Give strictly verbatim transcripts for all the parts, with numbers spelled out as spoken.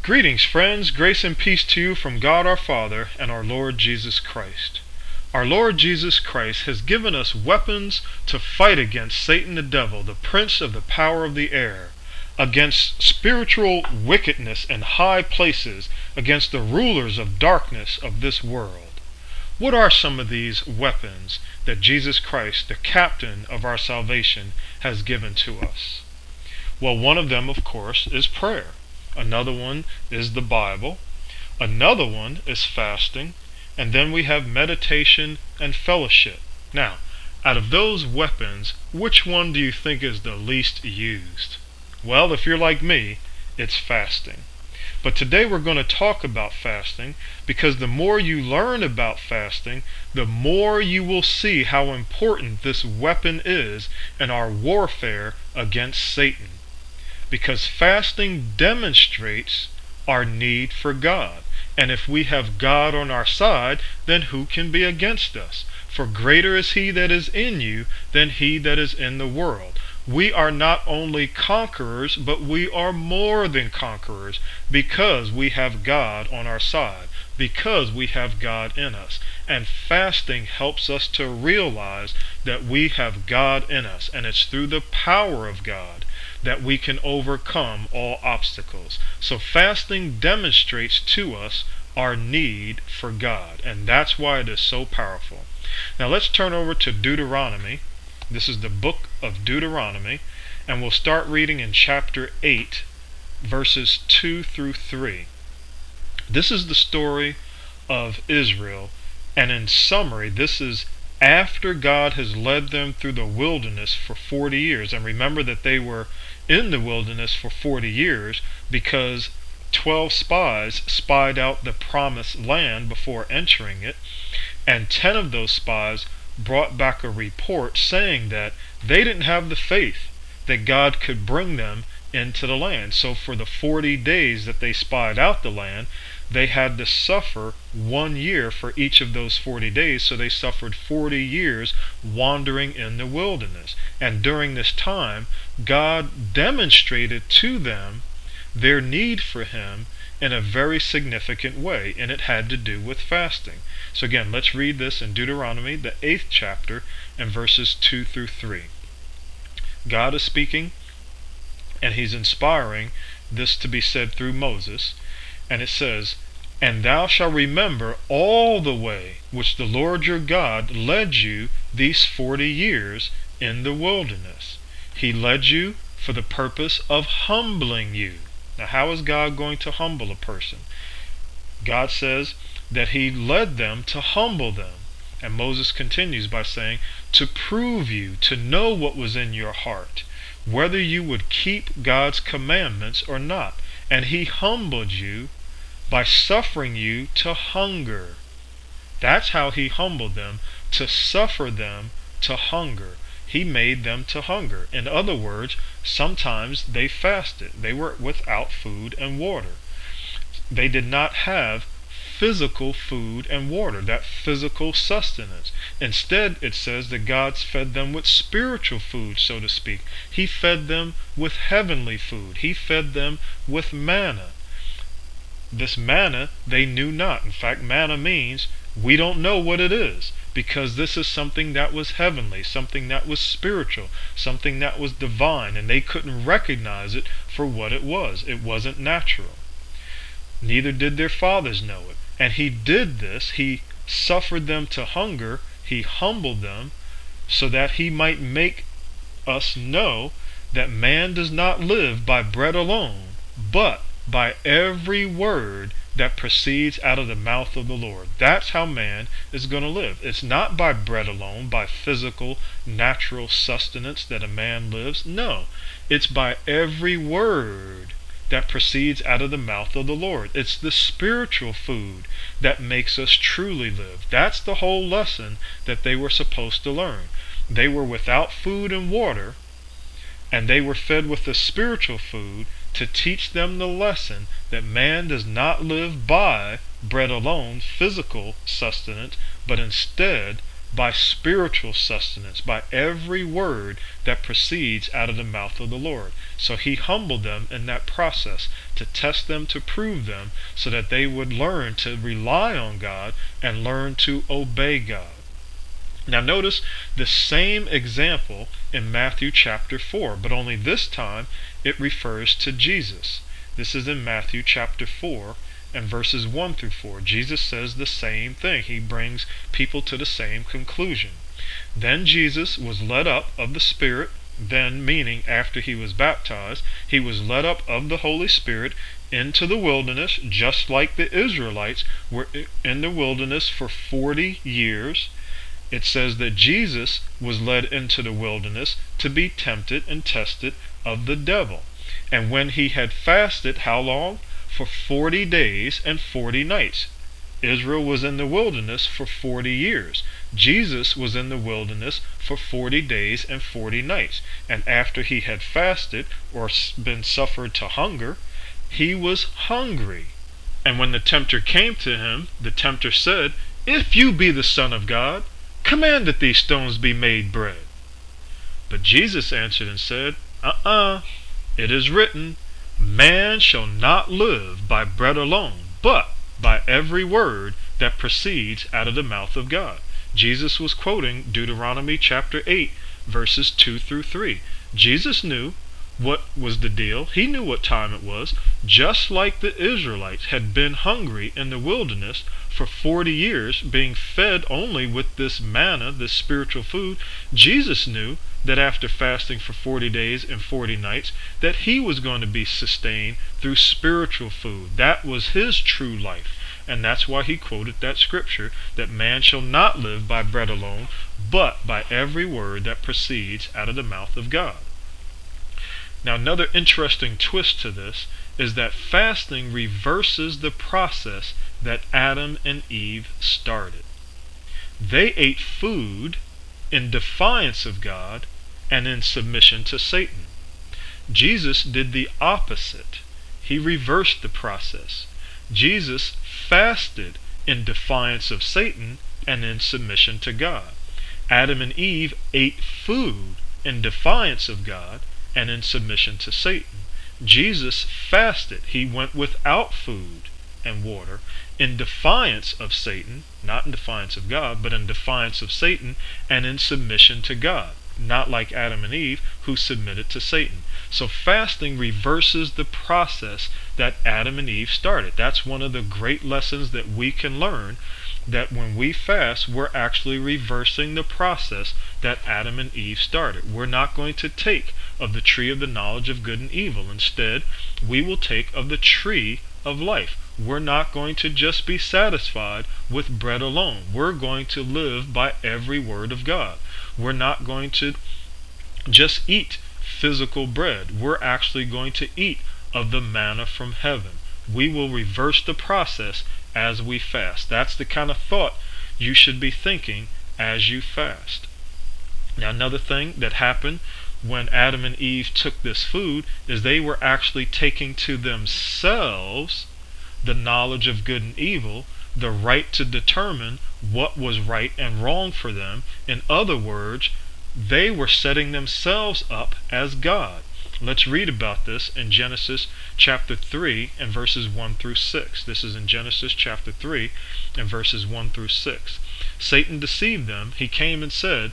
Greetings, friends. Grace and peace to you from God our Father and our Lord Jesus Christ. Our Lord Jesus Christ has given us weapons to fight against Satan the devil, the prince of the power of the air, against spiritual wickedness in high places, against the rulers of darkness of this world. What are some of these weapons that Jesus Christ, the captain of our salvation, has given to us? Well, one of them, of course, is prayer. Another one is the Bible. Another one is fasting. And then we have meditation and fellowship. Now, out of those weapons, which one do you think is the least used? Well, if you're like me, it's fasting. But today we're going to talk about fasting because the more you learn about fasting, the more you will see how important this weapon is in our warfare against Satan. Because fasting demonstrates our need for God. And if we have God on our side, then who can be against us? For greater is he that is in you than he that is in the world. We are not only conquerors, but we are more than conquerors because we have God on our side, because we have God in us. And fasting helps us to realize that we have God in us, and it's through the power of God that we can overcome all obstacles. So fasting demonstrates to us our need for God, and that's why it is so powerful. Now let's turn over to Deuteronomy. This is the book of Deuteronomy, and we'll start reading in chapter eight, verses two through three. This is the story of Israel, and in summary, this is after God has led them through the wilderness for forty years. And remember that they were in the wilderness for forty years because twelve spies spied out the promised land before entering it, and ten of those spies brought back a report saying that they didn't have the faith that God could bring them into the land. So for the forty days that they spied out the land, they had to suffer one year for each of those forty days. So they suffered forty years wandering in the wilderness. And during this time, God demonstrated to them their need for him in a very significant way, and it had to do with fasting. So again, let's read this in Deuteronomy, the eighth chapter, and verses two through three. God is speaking, and he's inspiring this to be said through Moses. And it says, "And thou shalt remember all the way which the Lord your God led you these forty years in the wilderness. He led you for the purpose of humbling you." Now, how is God going to humble a person? God says that he led them to humble them. And Moses continues by saying, to prove you, to know what was in your heart, whether you would keep God's commandments or not. And he humbled you by suffering you to hunger. That's how he humbled them, to suffer them to hunger. He made them to hunger. In other words, sometimes they fasted. They were without food and water. They did not have physical food and water, that physical sustenance. Instead, it says that God fed them with spiritual food, so to speak. He fed them with heavenly food. He fed them with manna. This manna they knew not. In fact, manna means we don't know what it is, because this is something that was heavenly, something that was spiritual, something that was divine, and they couldn't recognize it for what it was. It wasn't natural. Neither did their fathers know it. And he did this. He suffered them to hunger. He humbled them so that he might make us know that man does not live by bread alone, but by every word that proceeds out of the mouth of the Lord. That's how man is going to live. It's not by bread alone, by physical, natural sustenance that a man lives. No, it's by every word that proceeds out of the mouth of the Lord. It's the spiritual food that makes us truly live. That's the whole lesson that they were supposed to learn. They were without food and water, and they were fed with the spiritual food to teach them the lesson that man does not live by bread alone, physical sustenance, but instead by spiritual sustenance, by every word that proceeds out of the mouth of the Lord. So he humbled them in that process to test them, to prove them, so that they would learn to rely on God and learn to obey God. Now notice the same example in Matthew chapter four, but only this time it refers to Jesus. This is in Matthew chapter four and verses one through four. Jesus says the same thing. He brings people to the same conclusion. Then Jesus was led up of the Spirit, then meaning after he was baptized, he was led up of the Holy Spirit into the wilderness, just like the Israelites were in the wilderness for forty years. It says that Jesus was led into the wilderness to be tempted and tested of the devil. And when he had fasted, how long? For forty days and forty nights. Israel was in the wilderness for forty years. Jesus was in the wilderness for forty days and forty nights. And after he had fasted or been suffered to hunger, he was hungry. And when the tempter came to him, the tempter said, "If you be the Son of God, command that these stones be made bread." But Jesus answered and said, Uh-uh, it is written, man shall not live by bread alone, but by every word that proceeds out of the mouth of God. Jesus was quoting Deuteronomy chapter eight, verses two through three. Jesus knew what was the deal. He knew what time it was. Just like the Israelites had been hungry in the wilderness for forty years, being fed only with this manna, this spiritual food, Jesus knew that after fasting for forty days and forty nights, that he was going to be sustained through spiritual food. That was his true life. And that's why he quoted that scripture, that man shall not live by bread alone, but by every word that proceeds out of the mouth of God. Now, another interesting twist to this is that fasting reverses the process that Adam and Eve started. They ate food in defiance of God and in submission to Satan. Jesus did the opposite. He reversed the process. Jesus fasted in defiance of Satan and in submission to God. Adam and Eve ate food in defiance of God and in submission to Satan. Jesus fasted. He went without food and water in defiance of Satan, not in defiance of God, but in defiance of Satan and in submission to God, not like Adam and Eve who submitted to Satan. So fasting reverses the process that Adam and Eve started. That's one of the great lessons that we can learn, that when we fast, we're actually reversing the process that Adam and Eve started. We're not going to take of the tree of the knowledge of good and evil. Instead, we will take of the tree of life. We're not going to just be satisfied with bread alone. We're going to live by every word of God. We're not going to just eat physical bread. We're actually going to eat of the manna from heaven. We will reverse the process as we fast. That's the kind of thought you should be thinking as you fast. Now, another thing that happened when Adam and Eve took this food is they were actually taking to themselves the knowledge of good and evil, the right to determine what was right and wrong for them. In other words, they were setting themselves up as God. Let's read about this in Genesis chapter three and verses one through six. This is in Genesis chapter three and verses one through six. Satan deceived them. He came and said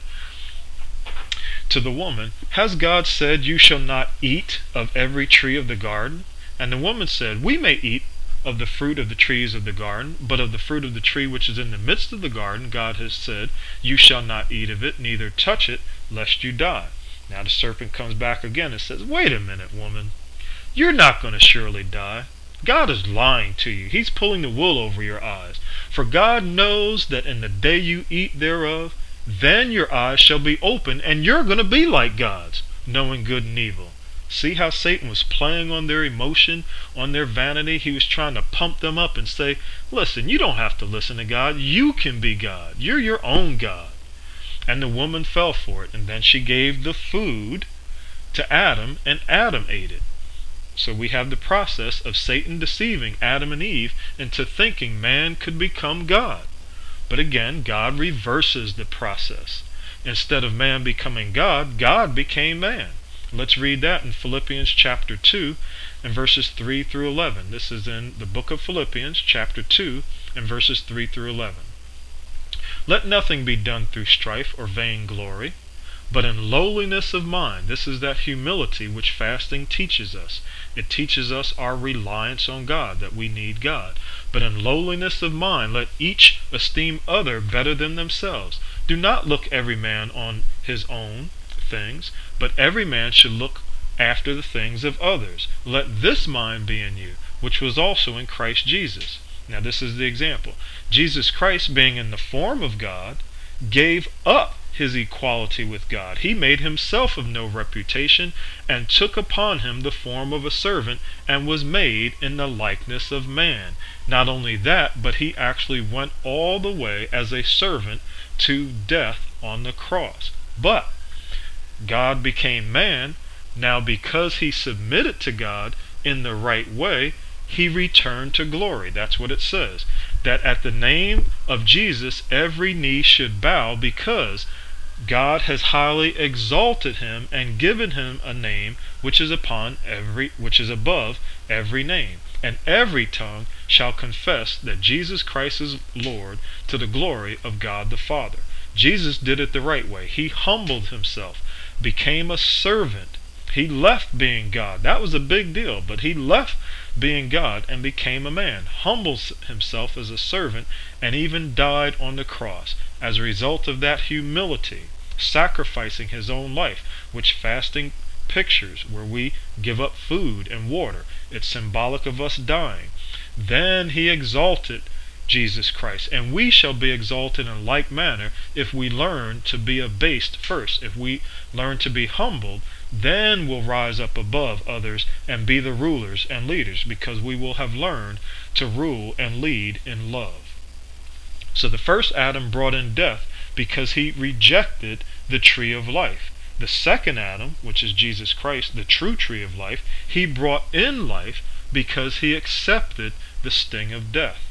to the woman, "Has God said you shall not eat of every tree of the garden?" And the woman said, "We may eat of the fruit of the trees of the garden, but of the fruit of the tree which is in the midst of the garden, God has said, you shall not eat of it, neither touch it, lest you die." Now the serpent comes back again and says, "Wait a minute, woman. You're not going to surely die. God is lying to you. He's pulling the wool over your eyes. For God knows that in the day you eat thereof, then your eyes shall be open, and you're going to be like gods, knowing good and evil." See how Satan was playing on their emotion, on their vanity? He was trying to pump them up and say, listen, you don't have to listen to God. You can be God. You're your own God. And the woman fell for it, and then she gave the food to Adam, and Adam ate it. So we have the process of Satan deceiving Adam and Eve into thinking man could become God. But again, God reverses the process. Instead of man becoming God, God became man. Let's read that in Philippians chapter two and verses three through eleven. This is in the book of Philippians chapter two and verses three through eleven. Let nothing be done through strife or vain glory, but in lowliness of mind. This is that humility which fasting teaches us. It teaches us our reliance on God, that we need God. But in lowliness of mind, let each esteem other better than themselves. Do not look every man on his own things, but every man should look after the things of others. Let this mind be in you, which was also in Christ Jesus. Now this is the example. Jesus Christ, being in the form of God, gave up his equality with God. He made himself of no reputation, and took upon him the form of a servant, and was made in the likeness of man. Not only that, but he actually went all the way as a servant to death on the cross. But God became man. Now because he submitted to God in the right way, he returned to glory. That's what it says. That at the name of Jesus every knee should bow, because God has highly exalted him and given him a name which is upon every which is above every name. And every tongue shall confess that Jesus Christ is Lord, to the glory of God the Father. Jesus did it the right way. He humbled himself, became a servant. He left being God. That was a big deal, but he left being God and became a man, humbles himself as a servant, and even died on the cross as a result of that humility, sacrificing his own life, which fasting pictures, where we give up food and water. It's symbolic of us dying. Then he exalted Jesus Christ, and we shall be exalted in like manner if we learn to be abased first. If we learn to be humbled, then we'll rise up above others and be the rulers and leaders, because we will have learned to rule and lead in love. So the first Adam brought in death because he rejected the tree of life. The second Adam, which is Jesus Christ, the true tree of life, he brought in life because he accepted the sting of death.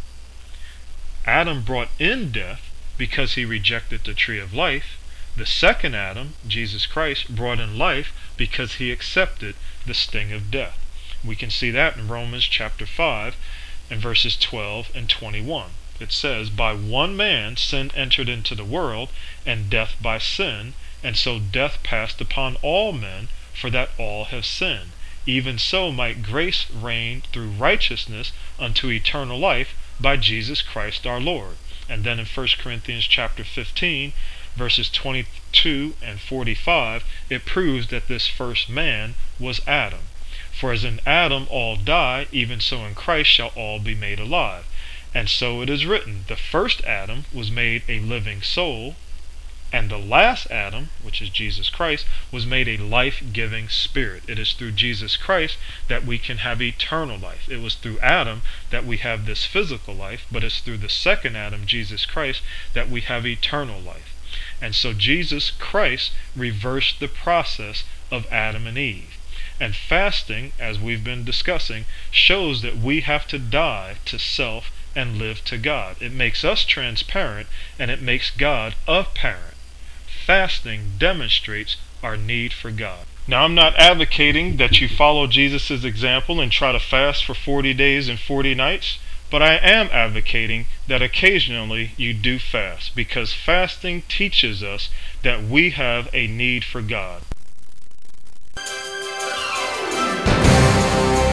Adam brought in death because he rejected the tree of life. The second Adam, Jesus Christ, brought in life because he accepted the sting of death. We can see that in Romans chapter five and verses twelve and twenty-one. It says, by one man sin entered into the world, and death by sin, and so death passed upon all men, for that all have sinned. Even so might grace reign through righteousness unto eternal life by Jesus Christ our Lord. And then in First Corinthians chapter fifteen, verses twenty-two and forty-five, it proves that this first man was Adam. For as in Adam all die, even so in Christ shall all be made alive. And so it is written, the first Adam was made a living soul, and the last Adam, which is Jesus Christ, was made a life-giving spirit. It is through Jesus Christ that we can have eternal life. It was through Adam that we have this physical life, but it's through the second Adam, Jesus Christ, that we have eternal life. And so Jesus Christ reversed the process of Adam and Eve. And fasting, as we've been discussing, shows that we have to die to self and live to God. It makes us transparent, and it makes God apparent. Fasting demonstrates our need for God. Now, I'm not advocating that you follow Jesus' example and try to fast for forty days and forty nights, but I am advocating that occasionally you do fast, because fasting teaches us that we have a need for God.